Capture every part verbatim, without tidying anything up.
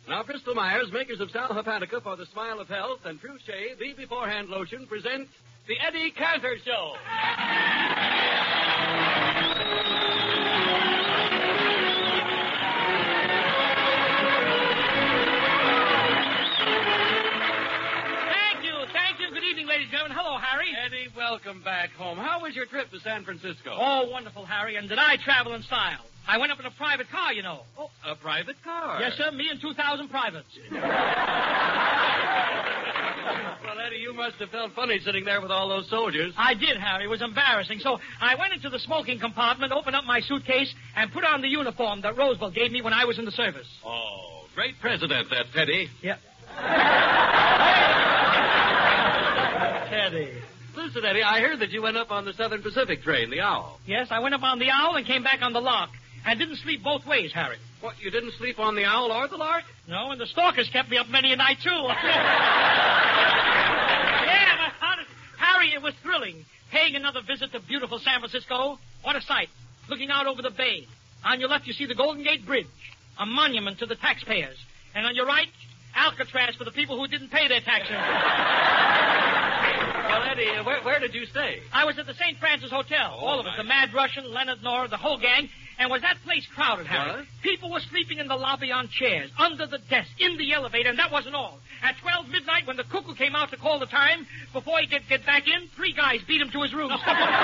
Now, Bristol Myers, makers of Sal Hepatica for the smile of health and True Shave, Be Beforehand lotion, present the Eddie Cantor Show. Thank you, thank you. Good evening, ladies and gentlemen. Hello, Harry. Eddie, welcome back home. How was your trip to San Francisco? Oh, wonderful, Harry. And did I travel in style? I went up in a private car, you know. Oh, a private car? Yes, sir. Me and two thousand privates. Well, Eddie, you must have felt funny sitting there with all those soldiers. I did, Harry. It was embarrassing. So I went into the smoking compartment, opened up my suitcase, and put on the uniform that Roosevelt gave me when I was in the service. Oh, great president, that Teddy. Yep. Teddy. Listen, Eddie, I heard that you went up on the Southern Pacific train, the Owl. Yes, I went up on the Owl and came back on the Lark. And didn't sleep both ways, Harry. What, you didn't sleep on the Owl or the Lark? No, and the stalkers kept me up many a night, too. Yeah, but how did... Harry, it was thrilling. Paying another visit to beautiful San Francisco. What a sight. Looking out over the bay. On your left, you see the Golden Gate Bridge, a monument to the taxpayers. And on your right, Alcatraz for the people who didn't pay their taxes. Well, Eddie, uh, where, where did you stay? I was at the Saint Francis Hotel. Oh, all of us. nice. The Mad Russian, Leonard Nora, the whole gang. And was that place crowded, Harry? What? People were sleeping in the lobby on chairs, under the desk, in the elevator, and that wasn't all. At twelve midnight, when the cuckoo came out to call the time, before he could get back in, three guys beat him to his room. Oh,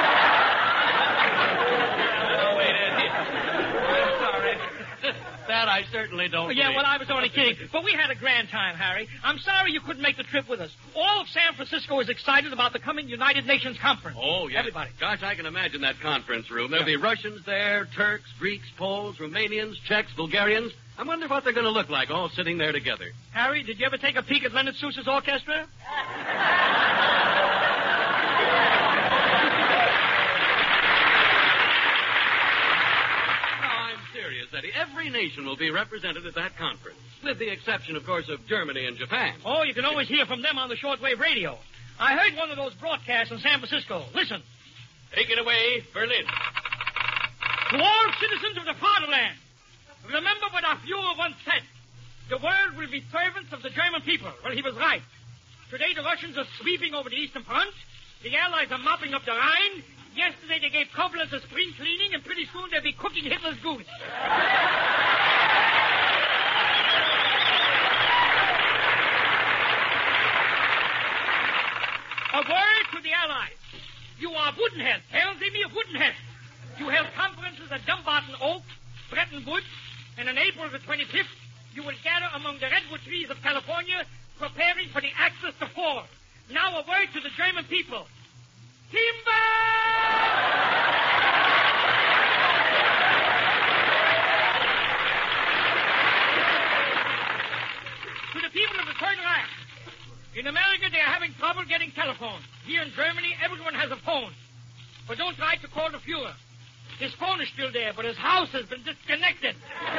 wait, Eddie. I'm sorry. That I certainly don't Yeah, believe. well, I was only kidding. But we had a grand time, Harry. I'm sorry you couldn't make the trip with us. All of San Francisco is excited about the coming United Nations conference. Oh, yes. Everybody. Gosh, I can imagine that conference room. There'll be Russians there, Turks, Greeks, Poles, Romanians, Czechs, Bulgarians. I wonder what they're going to look like all sitting there together. Harry, did you ever take a peek at Leonard Sousa's orchestra? Eddie, every nation will be represented at that conference, with the exception, of course, of Germany and Japan. Oh, you can always hear from them on the shortwave radio. I heard one of those broadcasts in San Francisco. Listen. Take it away, Berlin. To all citizens of the fatherland, remember what our Fuhrer once said. The world will be servants of the German people. Well, he was right. Today, the Russians are sweeping over the Eastern Front. The Allies are mopping up the Rhine. Yesterday they gave compliments of spring cleaning, and pretty soon they'll be cooking Hitler's goose. A word to the Allies. You are Woodenhead. Hail they me of Woodenhead. You held conferences at Dumbarton Oak, Bretton Woods, and on April the twenty-fifth, you will gather among the redwood trees of California, preparing for the Axis to fall. Now a word to the German people. Timber! To the people of the Third Reich. In America, they are having trouble getting telephones. Here in Germany, everyone has a phone. But don't try to call the Fuhrer. His phone is still there, but his house has been disconnected.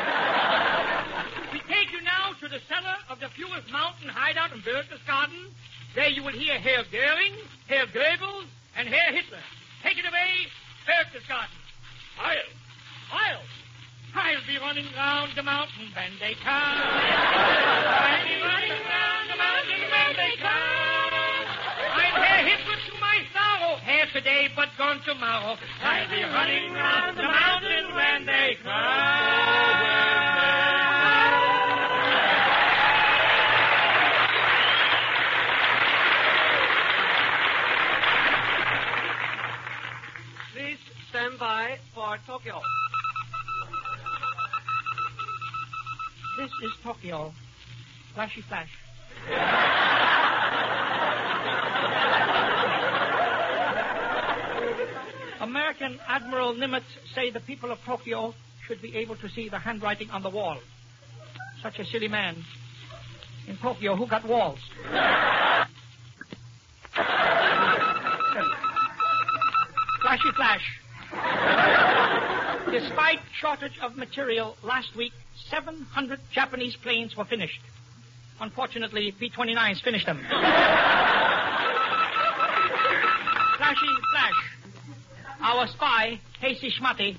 We take you now to the cellar of the Fuhrer's mountain hideout in Berchtesgaden. There you will hear Herr Goering, Herr Goebbels, and Herr Hitler. Take it away, Berchtesgaden. I'll. I'll. I'll be running round the mountain when they come. I'll be running round the mountain when they come. I'm Herr Hitler to my sorrow. Here today, but gone tomorrow. I'll be running round the mountain when they come. Please stand by for Tokyo. This is Tokyo. Flashy flash. American Admiral Nimitz say the people of Tokyo should be able to see the handwriting on the wall. Such a silly man. In Tokyo, who got walls? Flashy flash. Despite shortage of material, last week, seven hundred Japanese planes were finished. Unfortunately, B twenty-nines finished them. Flashy flash. Our spy, Casey Schmatty.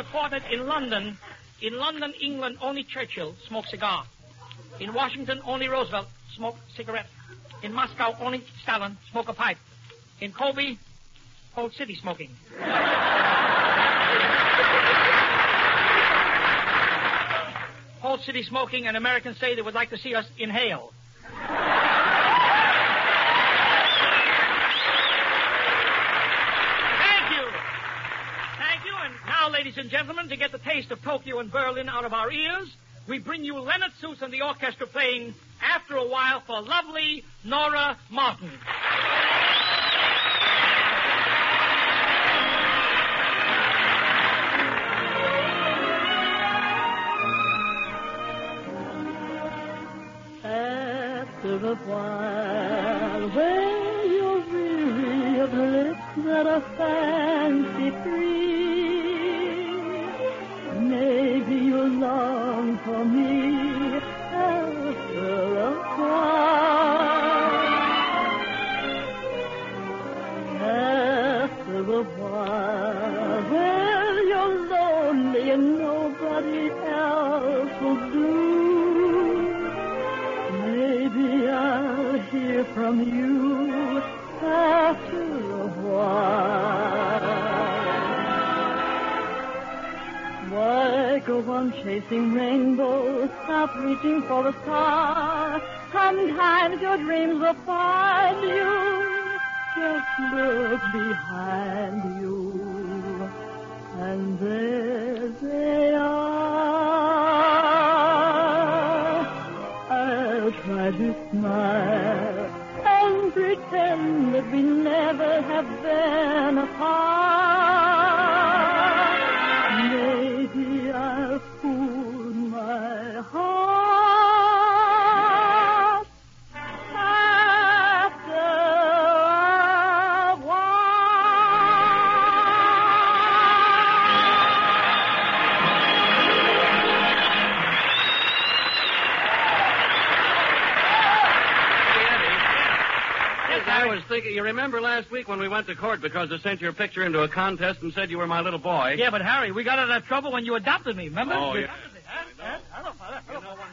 reported in London, in London, England, only Churchill smoked cigar. In Washington, only Roosevelt smoked cigarette. In Moscow, only Stalin smoked a pipe. In Kobe, whole city smoking. Whole city smoking, and Americans say they would like to see us inhale. Now, ladies and gentlemen, to get the taste of Tokyo and Berlin out of our ears, we bring you Leonard Suess and the orchestra playing After a While for lovely Nora Martin. After a while, when you're weary of lips that are fancy free, maybe you long for me after a while. After a while, when you're lonely and nobody else will do, maybe I'll hear from you after a while. Why go on chasing rainbows, stop reaching for the star? Sometimes your dreams will find you. Just look behind you, and there they are. I'll try to smile and pretend that we never have been apart. Maybe I'll fool my heart. After a I was thinking, you remember last week when we went to court because I sent your picture into a contest and said you were my little boy? Yeah, but Harry, we got out of trouble when you adopted me, remember? Oh, you yeah. adopted me, huh? Huh? Hello, Father. Hello, Father.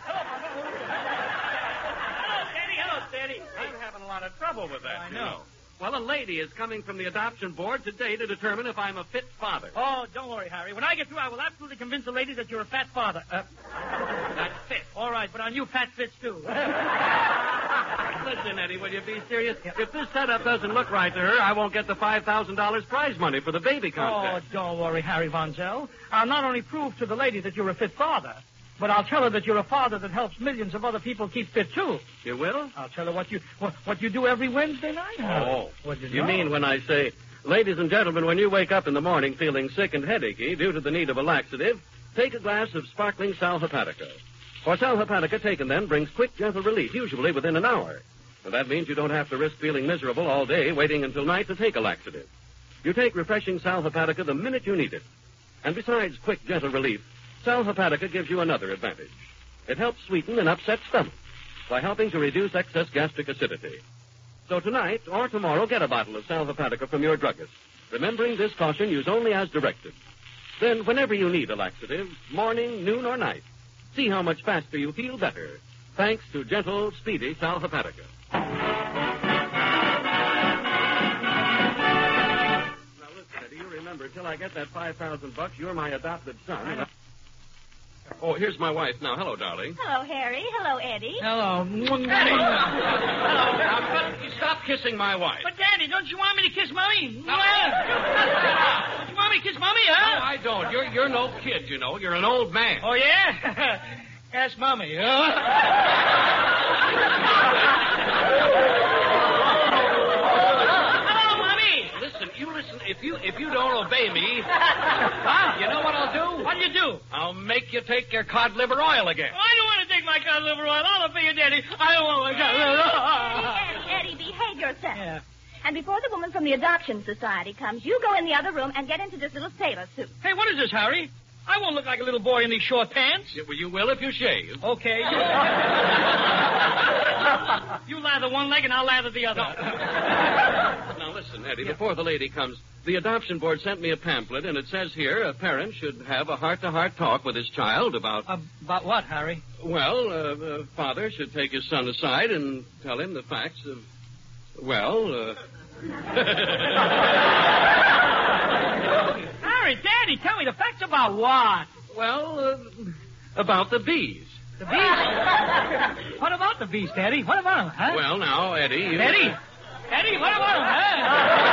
Hello, Daddy. Hello, Daddy. I'm having a lot of trouble with that. I you know. Well, a lady is coming from the adoption board today to determine if I'm a fit father. Oh, don't worry, Harry. When I get through, I will absolutely convince the lady that you're a fat father. Uh, That's fit. all right, but on you, fat fits too. Listen, Eddie, will you be serious? If this setup doesn't look right to her, I won't get the five thousand dollars prize money for the baby Oh, contest. don't worry, Harry Von Zell. I'll not only prove to the lady that you're a fit father, but I'll tell her that you're a father that helps millions of other people keep fit, too. You will? I'll tell her what you what, what you do every Wednesday night. Oh. What you, You know? mean when I say, ladies and gentlemen, when you wake up in the morning feeling sick and headachy due to the need of a laxative, take a glass of sparkling Sal Hepatica. For Sal Hepatica taken then brings quick, gentle relief, usually within an hour. And that means you don't have to risk feeling miserable all day waiting until night to take a laxative. You take refreshing Sal Hepatica the minute you need it. And besides quick, gentle relief, Sal Hepatica gives you another advantage. It helps sweeten an upset stomach by helping to reduce excess gastric acidity. So tonight or tomorrow, get a bottle of Sal Hepatica from your druggist. Remembering this caution, use only as directed. Then, whenever you need a laxative, morning, noon, or night, see how much faster you feel better, thanks to gentle, speedy Sal Hepatica. Now, listen, Eddie, you remember, till I get that five thousand bucks, you're my adopted son. And I... Oh, here's my wife now. Hello, darling. Hello, Harry. Hello, Eddie. Hello. Eddie! Hello. Now, cut- you stop kissing my wife. But, Daddy, don't you want me to kiss Mommy? Don't you want me to kiss Mommy, huh? No, I don't. You're you're no kid, you know. You're an old man. Oh, yeah? Ask Mommy, huh? Hello, Mommy. Listen, you listen. If you if you don't obey me, huh? You know what I'll do? What'll you do? I'll make you take your cod liver oil again. Oh, I don't want to take my cod liver oil. I'll obey you, Daddy. I don't want my cod liver oil. Eddie, Eddie, behave yourself. Yeah. And before the woman from the Adoption Society comes, you go in the other room and get into this little sailor suit. Hey, what is this, Harry? I won't look like a little boy in these short pants. Yeah, well, you will if you shave. Okay. You lather one leg and I'll lather the other. Now, listen, Eddie, before the lady comes, The adoption board sent me a pamphlet, and it says here a parent should have a heart-to-heart talk with his child about... Uh, about what, Harry? Well, uh, a father should take his son aside and tell him the facts of... Well, uh... Harry, Daddy, tell me the facts about what? Well, uh, about the bees. The bees? What about the bees, Daddy? What about them, huh? Well, now, Eddie... You... Eddie? Eddie, what about them, huh?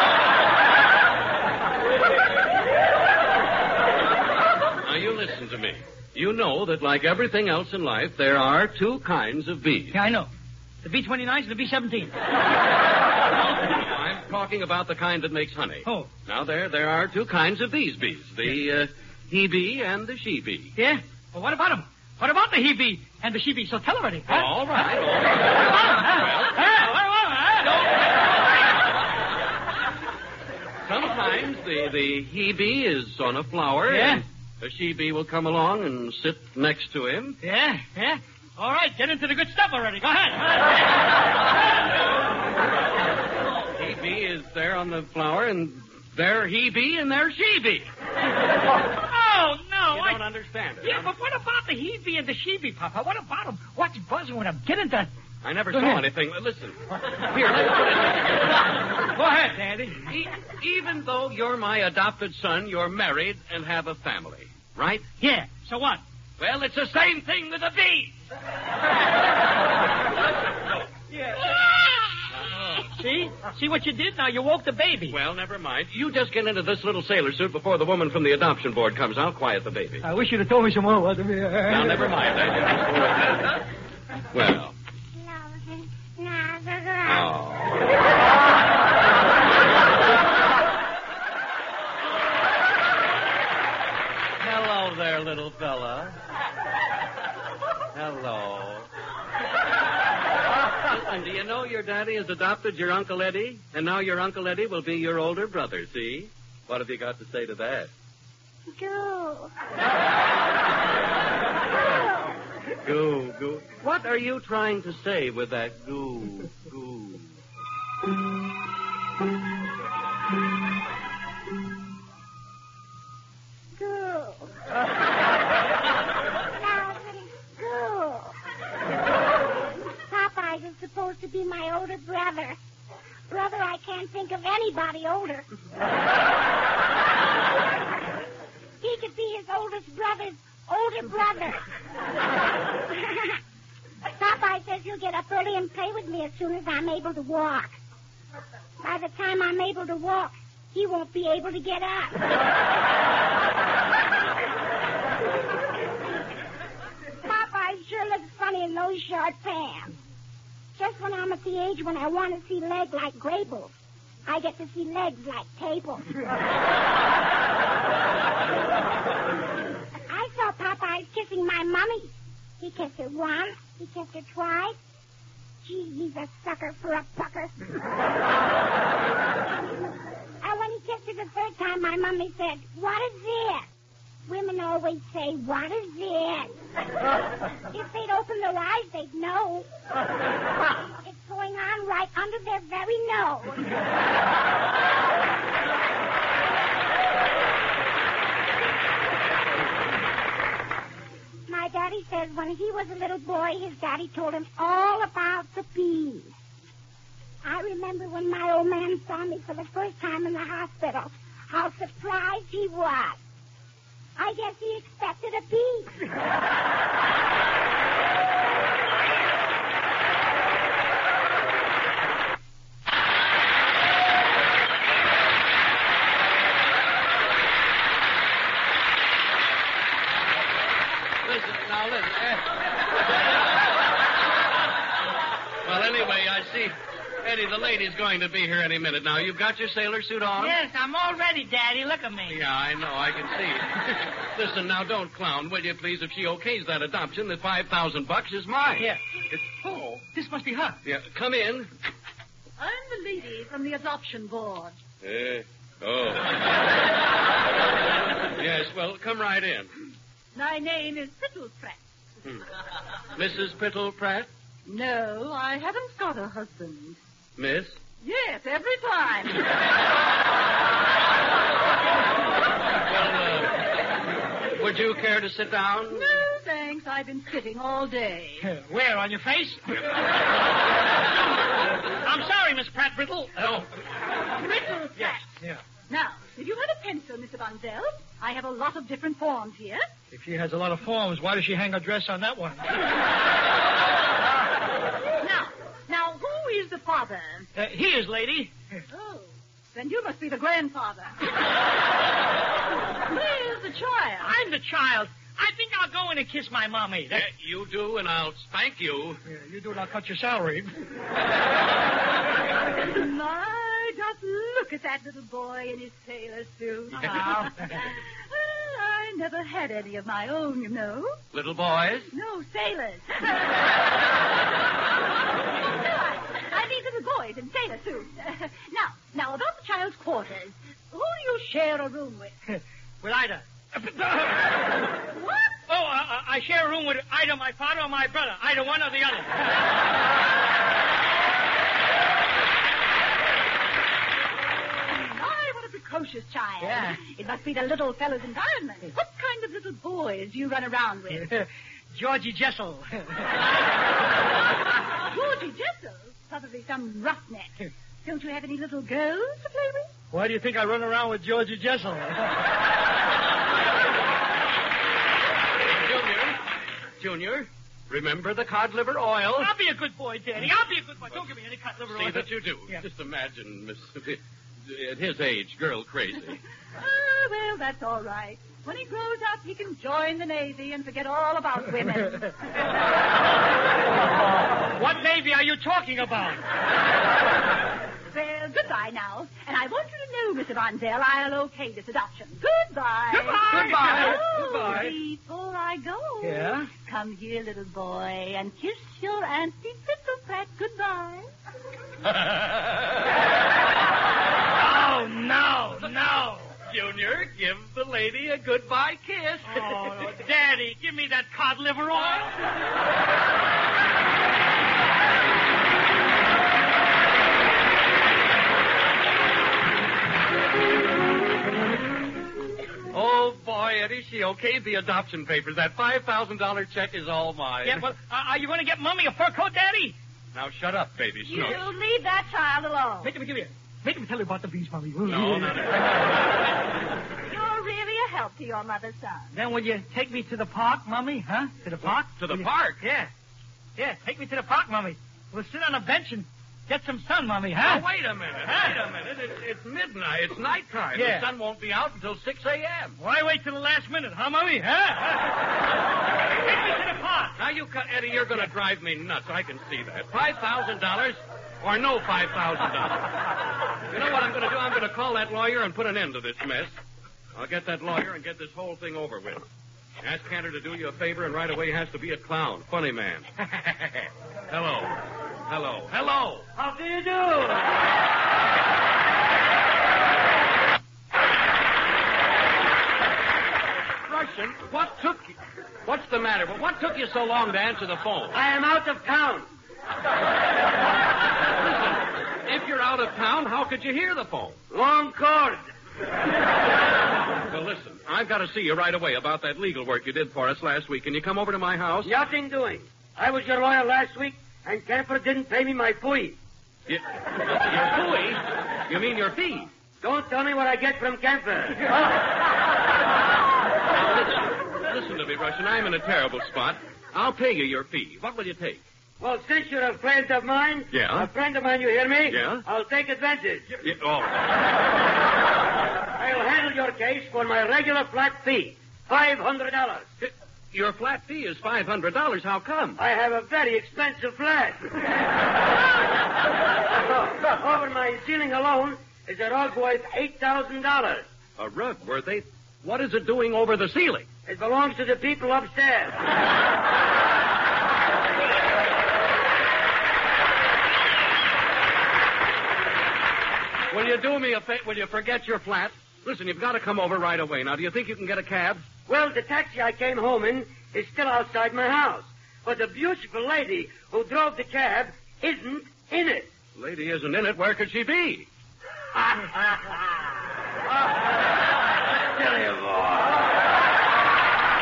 Now, you listen to me. You know that, like everything else in life, there are two kinds of bees. Yeah, I know. The B twenty-nines and the B seventeens. I'm talking about the kind that makes honey. Oh. Now, there there are two kinds of these bees. The uh, he bee and the she bee. Yeah? Well, what about them? What about the he bee and the she bee? So tell already. Huh? All right. All What right. about them, huh? Huh? What about them, huh? Sometimes the, the he bee is on a flower. Yeah. And the she bee will come along and sit next to him. Yeah, yeah. All right, get into the good stuff already. Go ahead. He bee is there on the flower, and there he bee, and there she bee. Oh, no. You I... don't understand it. Yeah, huh? but what about the he bee and the she bee, Papa? What about them? What's buzzing with them? Get into... I never Go saw ahead. anything. Listen. Here, let's put it. Go ahead, Daddy. E- even though you're my adopted son, you're married and have a family, right? Yeah, so what? Well, it's the same thing with the bees. Yeah. See? See what you did? Now you woke the baby. Well, never mind. You just get into this little sailor suit before the woman from the adoption board comes out. Quiet the baby. I wish you'd have told me some more. What? Now, never mind. I well. Oh. Hello there, little fella. Hello. Listen, do you know your daddy has adopted your Uncle Eddie? And now your Uncle Eddie will be your older brother, see? What have you got to say to that? Go. Goo, goo. What are you trying to say with that goo, goo? Go. Go. Popeyes is supposed to be my older brother. Brother, I can't think of anybody older. He could be his oldest brother's older brother. Popeye says he'll get up early and play with me as soon as I'm able to walk. By the time I'm able to walk, he won't be able to get up. Popeye sure looks funny in those short pants. Just when I'm at the age when I want to see legs like Graples, I get to see legs like tables. I saw Popeye kissing my mummy. He kissed her once. He kissed her twice. Gee, he's a sucker for a pucker. And when he kissed her the third time, my mummy said, "What is this?" Women always say, "What is this?" If they'd open their eyes, they'd know. It's going on right under their very nose. My daddy says when he was a little boy, his daddy told him all about the bees. I remember when my old man saw me for the first time in the hospital, how surprised he was. I guess he expected a bee. Listen, now listen. Eh. Well, anyway, I see Eddie, the lady's going to be here any minute now. You've got your sailor suit on? Yes, I'm all ready, Daddy. Look at me. Yeah, I know. I can see. Listen, now, don't clown, will you, please? If she okays that adoption, the five thousand bucks is mine. Yeah. It's, Oh, this must be her. yeah, come in. I'm the lady from the adoption board. Eh, oh. Yes, well, come right in. My name is Pittlepratt. Hmm. Missus Pittle Pratt? No, I haven't got a husband. Miss? Yes, every time. Would you care to sit down? No, thanks. I've been sitting all day. Where, on your face? I'm sorry, Miss Pratt Brittle. No. Brittle, Yes, yeah. Now, if you have a pencil, Mister Von Zell, I have a lot of different forms here. If she has a lot of forms, why does she hang her dress on that one? Now, now, who is the father? Uh, he is, lady. Oh, then you must be the grandfather. Where's the child? I'm the child. I think I'll go in and kiss my mommy. Yeah, you do, and I'll spank you. Yeah, you do, and I'll cut your salary. My, just look at that little boy in his sailor suit. Oh. Well, I never had any of my own, you know. Little boys? No, sailors. No, I, I mean little boys in sailor suits. now, now, about the child's quarters. Who do you share a room with? With Ida. What? Oh, uh, I share a room with either my father or my brother. Either one or the other. My, what a precocious child. Yeah. It must be the little fellow's environment. What kind of little boys do you run around with? Georgie Jessel. Georgie Jessel? Probably some roughneck. Don't you have any little girls to play with? Why do you think I run around with Georgie Jessel? Junior, Junior, remember the cod liver oil? I'll be a good boy, Daddy. I'll be a good boy. Don't give me any cut liver See oil. that you do. Yeah. Just imagine, Miss... At his age, girl crazy. Ah, well, that's all right. When he grows up, he can join the Navy and forget all about women. What Navy are you talking about? Well, goodbye now. And I want you to know, Mister Von Zell, I'll okay this adoption. Goodbye. Goodbye. Goodbye. Oh, Goodbye. before I go. Yeah? Come here, little boy, and kiss your Auntie Thistle Pratt goodbye. Oh, no, no. Junior, give the lady a goodbye kiss. Oh, Daddy, give me that cod liver oil. Oh, boy, Eddie, she okayed the adoption papers. That five thousand dollars check is all mine. Yeah, well, uh, are you going to get Mommy a fur coat, Daddy? Now, shut up, baby. You Snow. leave that child alone. Make him give you. Make him tell you about the bees, Mommy. No, not You're really a help to your mother's son. Then will you take me to the park, Mommy? Huh? To the park? To the Will you- park? Yeah. Yeah, take me to the park, Mommy. We'll sit on a bench and get some sun, Mommy, huh? Now, wait a minute. Wait a minute. It's, it's midnight. It's nighttime. Yeah. The sun won't be out until six a.m. Why wait till the last minute, huh, Mommy? Huh? Take me to the park. Now, you cut, Eddie, you're going to drive me nuts. I can see that. five thousand dollars or no five thousand dollars. You know what I'm going to do? I'm going to call that lawyer and put an end to this mess. I'll get that lawyer and get this whole thing over with. Ask Cantor to do you a favor, and right away he has to be a clown. Funny man. Hello. Hello. Hello. How do you do? Russian, what took you? What's the matter? Well, what took you so long to answer the phone? I am out of town. Listen, if you're out of town, how could you hear the phone? Long cord. Well, listen, I've got to see you right away about that legal work you did for us last week. Can you come over to my house? Nothing doing. I was your lawyer last week, and Kemper didn't pay me my fee. Y- your fee? You mean your fee? Don't tell me what I get from Kemper. Listen to me, Russian. I'm in a terrible spot. I'll pay you your fee. What will you take? Well, since you're a friend of mine, Yeah? a friend of mine, you hear me? Yeah? I'll take advantage. Yeah, oh. I'll handle your case for my regular flat fee, five hundred dollars. Your flat fee is five hundred dollars. How come? I have a very expensive flat. Over my ceiling alone is a rug worth eight thousand dollars. A rug worth eight. What is it doing over the ceiling? It belongs to the people upstairs. Will you do me a favor? Will you forget your flat? Listen, you've got to come over right away. Now, do you think you can get a cab? Well, the taxi I came home in is still outside my house. But the beautiful lady who drove the cab isn't in it. Lady isn't in it. Where could she be? Silly boy.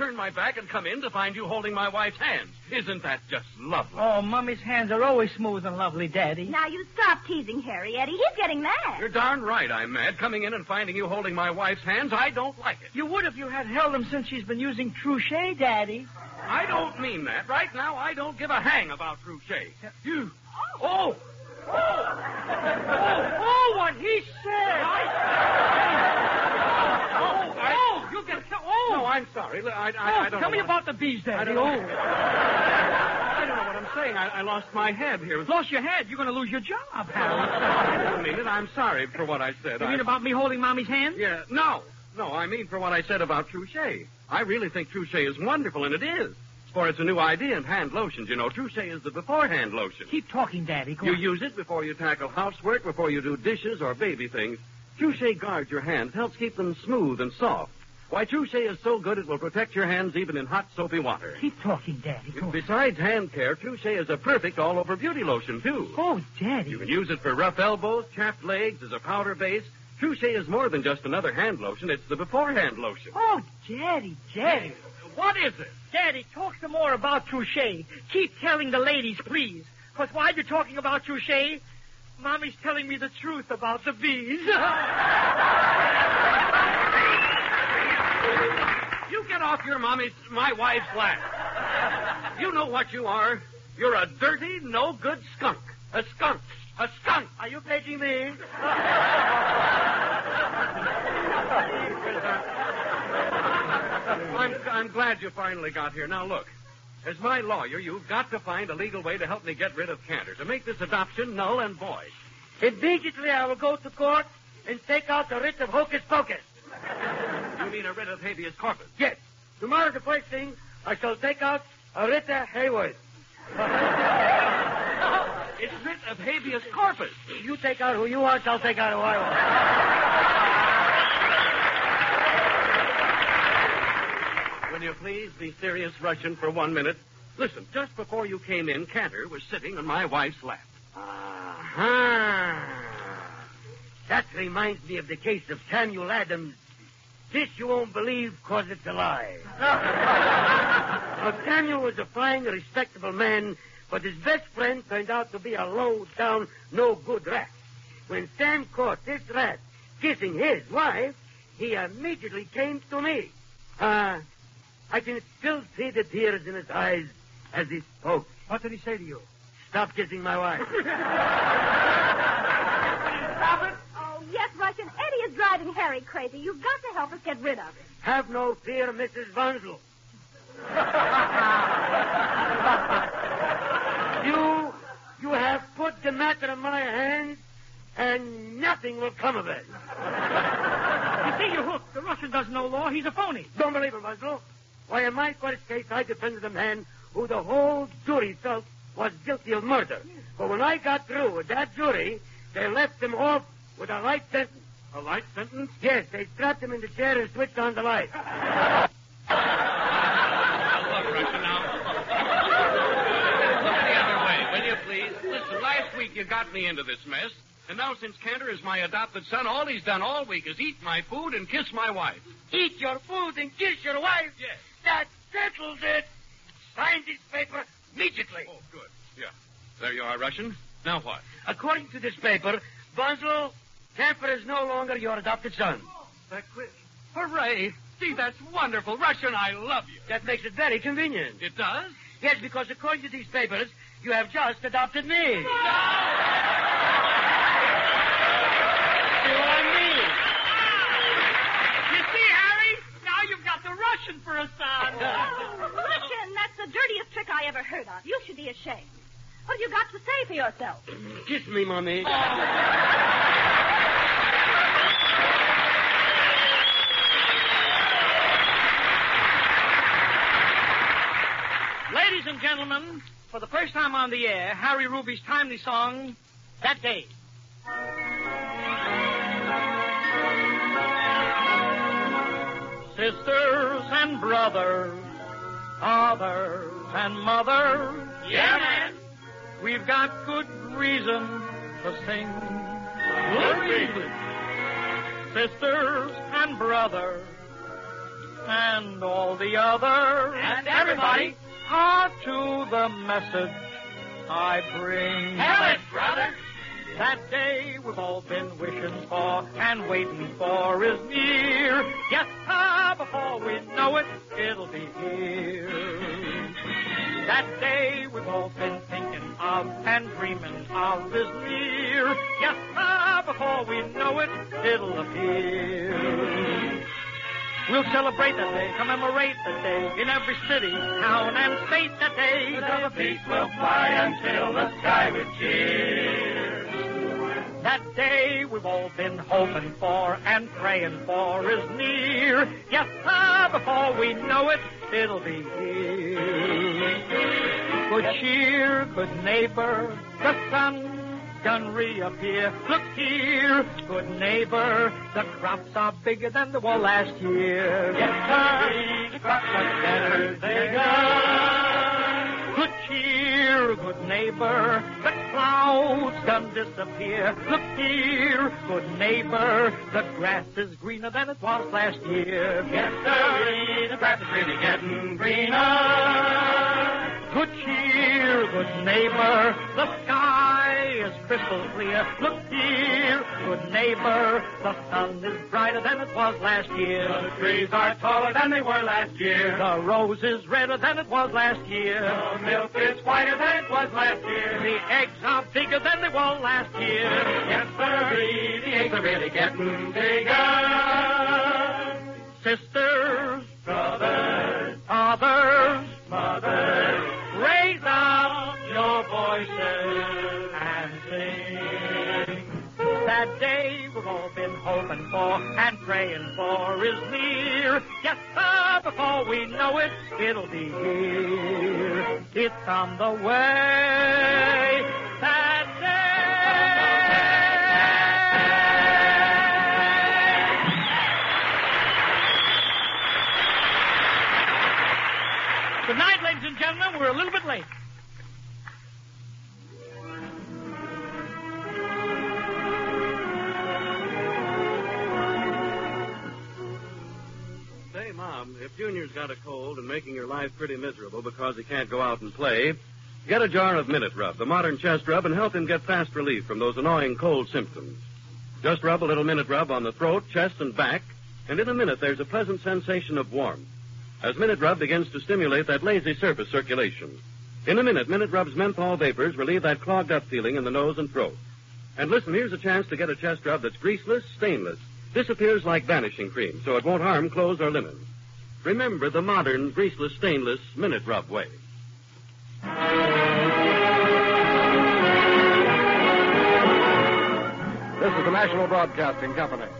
turn my back and come in to find you holding my wife's hands. Isn't that just lovely? Oh, Mummy's hands are always smooth and lovely, Daddy. Now, you stop teasing Harry, Eddie. He's getting mad. You're darn right I'm mad. Coming in and finding you holding my wife's hands, I don't like it. You would if you had held them since she's been using Trouchet, Daddy. I don't mean that. Right now, I don't give a hang about Trouchet. You... Oh! Oh! Oh, oh, what he said! Oh, I... Oh, you get... Oh! No, I'm sorry. I, I, oh, I don't tell know me what... about the bees, Daddy. I don't know. Oh. I don't know what I'm saying. I, I lost my head here. Lost your head. You're going to lose your job, Harry. I didn't mean it. I'm sorry for what I said. You I... mean about me holding Mommy's hand? Yeah, no. No, I mean for what I said about Trouchet. I really think Trouchet is wonderful, and it is. For it's a new idea in hand lotions. You know, Trouchet is the beforehand lotion. Keep talking, Daddy. Go You on. use it before you tackle housework, before you do dishes or baby things. Trouchet guards your hands, helps keep them smooth and soft. Why, Trouchet is so good it will protect your hands even in hot, soapy water. Keep talking, Daddy. Go on. Besides hand care, Trouchet is a perfect all-over beauty lotion, too. Oh, Daddy. You can use it for rough elbows, chapped legs, as a powder base. Trouchet is more than just another hand lotion. It's the beforehand lotion. Oh, Daddy, Daddy. What is it? Daddy, talk some more about Trouchet. Keep telling the ladies, please. Because while you're talking about Trouchet, Mommy's telling me the truth about the bees. You get off your mommy's, my wife's lap. You know what you are. You're a dirty, no-good skunk. A skunk. A skunk. Are you paging me? I'm, I'm glad you finally got here. Now, look. As my lawyer, you've got to find a legal way to help me get rid of Cantor, to make this adoption null and void. Immediately I will go to court and take out the writ of hocus pocus. You mean a writ of habeas corpus? Yes. Tomorrow, the first thing, I shall take out a writ of Hayworth. It's writ of habeas corpus. You take out who you want, I'll take out who I want. Will you please be serious, Russian, for one minute? Listen, just before you came in, Cantor was sitting on my wife's lap. Ah, that reminds me of the case of Samuel Adams. This you won't believe because it's a lie. Now, Samuel was a fine, respectable man, but his best friend turned out to be a low-down, no-good rat. When Sam caught this rat kissing his wife, he immediately came to me. Ah, uh, I can still see the tears in his eyes as he spoke. What did he say to you? Stop kissing my wife. Stop it. Oh, yes, Russian. Eddie is driving Harry crazy. You've got to help us get rid of him. Have no fear, Missus Bunzel. you, you have put the matter in my hands, and nothing will come of it. You see, you're hooked. The Russian doesn't know law. He's a phony. Don't believe him, Bunzel. Why, in my first case, I defended a man who the whole jury felt was guilty of murder. But when I got through with that jury, they left him off with a light sentence. A light sentence? Yes, they strapped him in the chair and switched on the light. Now, look, Russian, now. Look the other way, will you, please? Listen, last week you got me into this mess, and now since Cantor is my adopted son, all he's done all week is eat my food and kiss my wife. Eat your food and kiss your wife? Yes. That settles it. Sign this paper immediately. Oh, good. Yeah. There you are, Russian. Now what? According to this paper, Bunzel, Camper is no longer your adopted son. Oh, that quick. Hooray. See, that's wonderful. Russian, I love you. That makes it very convenient. It does? Yes, because according to these papers, you have just adopted me. See what I mean? You see, Harry? Now you've got the Russian for a son. Oh, Russian, that's the dirtiest trick I ever heard of. You should be ashamed. What have you got to say for yourself? Kiss me, Mommy. Ladies and gentlemen, for the first time on the air, Harry Ruby's timely song, That Day. Sisters and brothers, fathers and mothers. Yeah, man. We've got good reason to sing. Good reason. Sisters and brothers, and all the others. And everybody. Are to the message I bring. Tell it, brother. That day we've all been wishing for and waiting for is near. Yes, sir, before we know it, it'll be here. That day we've all been thinking of and dreaming of is near. Yes, sir, before we know it, it'll appear. We'll celebrate that day, commemorate that day in every city, town, and state that day. The beast will fly until the sky will cheer. That day we've all been hoping for and praying for is near. Yes, sir, before we know it, it'll be here. Good cheer, good neighbor, the sun done reappear. Look here, good neighbor, the crops are bigger than they were last year. Yes, sir, the crops are better, bigger. Good cheer, good neighbor, the clouds done disappear. Look here, good neighbor, the grass is greener than it was last year. Yes, sir, the grass is really getting greener. Good cheer, good neighbor, the sky is crystal clear. Look here, good neighbor, the sun is brighter than it was last year. The trees are taller than they were last year. The rose is redder than it was last year. The milk is whiter than it was last year. The eggs are bigger than they were last year. Yes, sir, the eggs are really getting bigger. Sisters, brothers, fathers, mothers, raise up your voices and sing. That day we've all been hoping for and praying for is near. Yes, sir, before we know it, it'll be here. It's on the way. That day. Good night, ladies and gentlemen. We're a little bit late. Say, Mom, if Junior's got a cold and making your life pretty miserable because he can't go out and play, get a jar of Minute Rub, the modern chest rub, and help him get fast relief from those annoying cold symptoms. Just rub a little Minute Rub on the throat, chest, and back, and in a minute there's a pleasant sensation of warmth as Minute Rub begins to stimulate that lazy surface circulation. In a minute, Minute Rub's menthol vapors relieve that clogged up feeling in the nose and throat. And listen, here's a chance to get a chest rub that's greaseless, stainless, disappears like vanishing cream, so it won't harm clothes or linen. Remember the modern, greaseless, stainless Minute Rub way. This is the National Broadcasting Company.